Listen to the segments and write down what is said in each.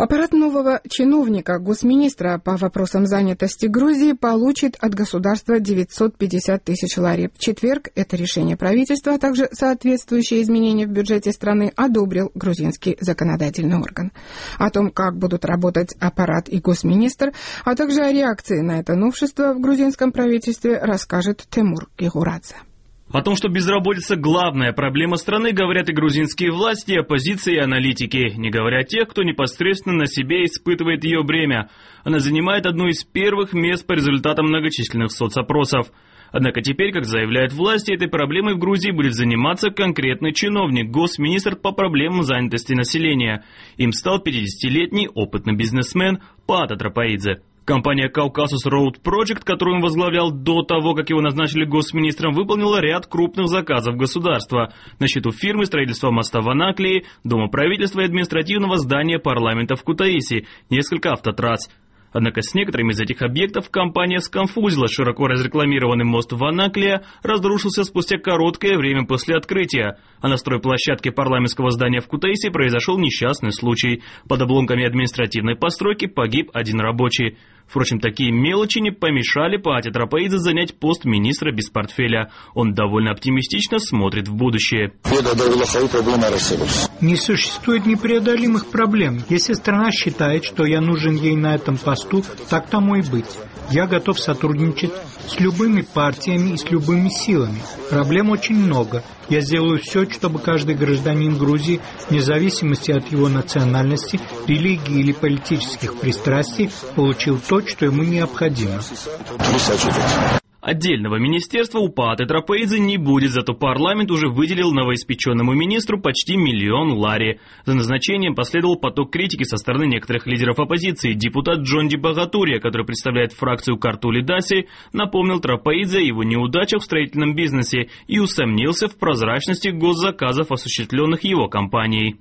Аппарат нового чиновника, госминистра по вопросам занятости Грузии, получит от государства 950 тысяч лари. В четверг это решение правительства, а также соответствующие изменения в бюджете страны одобрил грузинский законодательный орган. О том, как будут работать аппарат и госминистр, а также о реакции на это новшество в грузинском правительстве, расскажет Тимур Кигурадзе. О том, что безработица – главная проблема страны, говорят и грузинские власти, и оппозиция, и аналитики, не говоря о тех, кто непосредственно на себе испытывает ее бремя. Она занимает одно из первых мест по результатам многочисленных соцопросов. Однако теперь, как заявляют власти, этой проблемой в Грузии будет заниматься конкретный чиновник, госминистр по проблемам занятости населения. Им стал 50-летний опытный бизнесмен Паата Трапаидзе. Компания Caucasus Road Project, которую он возглавлял до того, как его назначили госминистром, выполнила ряд крупных заказов государства. На счету фирмы строительство моста в Анаклии, Дома правительства и административного здания парламента в Кутаиси, несколько автотрасс. Однако с некоторыми из этих объектов компания сконфузила. Широко разрекламированный мост в Анаклия разрушился спустя короткое время после открытия. А на стройплощадке парламентского здания в Кутаиси произошел несчастный случай. Под обломками административной постройки погиб один рабочий. Впрочем, такие мелочи не помешали Паате Трапаидзе занять пост министра без портфеля. Он довольно оптимистично смотрит в будущее. Не существует непреодолимых проблем. Если страна считает, что я нужен ей на этом посту, так тому и быть. Я готов сотрудничать с любыми партиями и с любыми силами. Проблем очень много. Я сделаю все, чтобы каждый гражданин Грузии, вне зависимости от его национальности, религии или политических пристрастий, получил то, что ему необходимо. Отдельного министерства у Пааты Трапаидзе не будет, зато парламент уже выделил новоиспеченному министру почти 1 миллион лари. За назначением последовал поток критики со стороны некоторых лидеров оппозиции. Депутат Джонди Багатурия, который представляет фракцию Картули Даси, напомнил Трапаидзе о его неудачах в строительном бизнесе и усомнился в прозрачности госзаказов, осуществленных его компанией.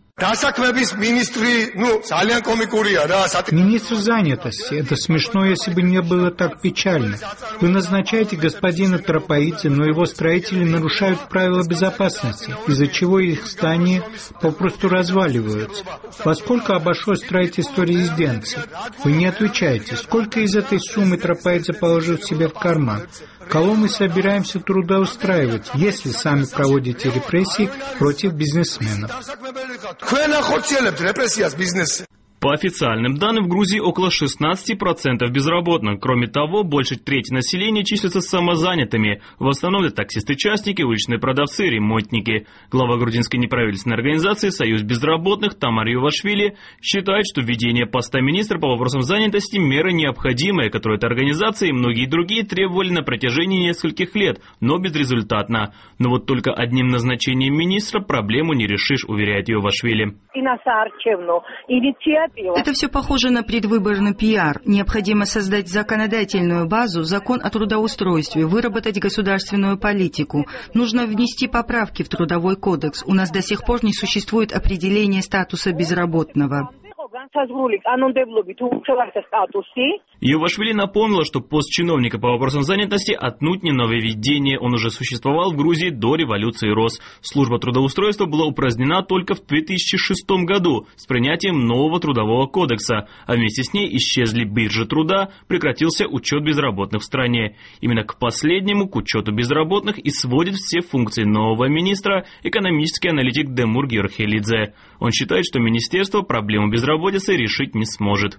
Министр занятости. Это смешно, если бы не было так печально. Вы назначаете господина Трапаидзе, но его строители нарушают правила безопасности, из-за чего их здания попросту разваливаются. Во сколько обошлось строительство резиденции? Вы не отвечаете. Сколько из этой суммы Трапаидзе положил себе в карман? Кого мы собираемся трудоустраивать, если сами проводите репрессии против бизнесменов? По официальным данным, в Грузии около 16% безработных. Кроме того, больше трети населения числятся самозанятыми. В основном это таксисты-частники, уличные продавцы, ремонтники. Глава грузинской неправительственной организации «Союз безработных» Тамар Ювашвили считает, что введение поста министра по вопросам занятости – мера необходимая, которую эта организация и многие другие требовали на протяжении нескольких лет, но безрезультатно. Но вот только одним назначением министра проблему не решишь, уверяет Ювашвили. Это все похоже на предвыборный пиар. Необходимо создать законодательную базу, закон о трудоустройстве, выработать государственную политику. Нужно внести поправки в Трудовой кодекс. У нас до сих пор не существует определения статуса безработного. Ювашвили напомнила, что пост чиновника по вопросам занятости отнюдь не нововведение. Он уже существовал в Грузии до революции РОС. Служба трудоустройства была упразднена только в 2006 году с принятием нового трудового кодекса, а вместе с ней исчезли биржи труда, прекратился учет безработных в стране. Именно к последнему, к учету безработных, и сводит все функции нового министра экономический аналитик Демур Георхелидзе. Он считает, что министерство проблему безработицы решить не сможет.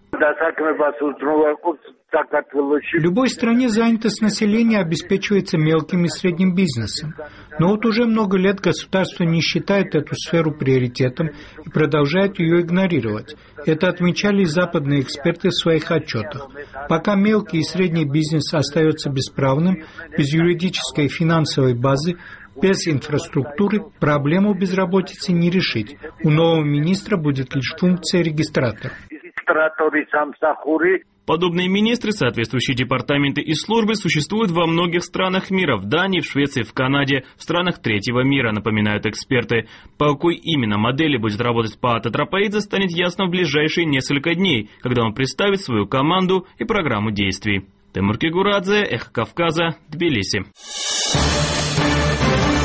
В любой стране занятость населения обеспечивается мелким и средним бизнесом. Но вот уже много лет государство не считает эту сферу приоритетом и продолжает ее игнорировать. Это отмечали западные эксперты в своих отчетах. Пока мелкий и средний бизнес остается бесправным, без юридической и финансовой базы, без инфраструктуры проблему безработицы не решить. У нового министра будет лишь функция регистратора. Подобные министры, соответствующие департаменты и службы существуют во многих странах мира, в Дании, в Швеции, в Канаде, в странах третьего мира, напоминают эксперты. По какой именно модели будет работать Паата Трапаидзе, станет ясно в ближайшие несколько дней, когда он представит свою команду и программу действий. Тимур Кигурадзе, Эхо Кавказа, Тбилиси.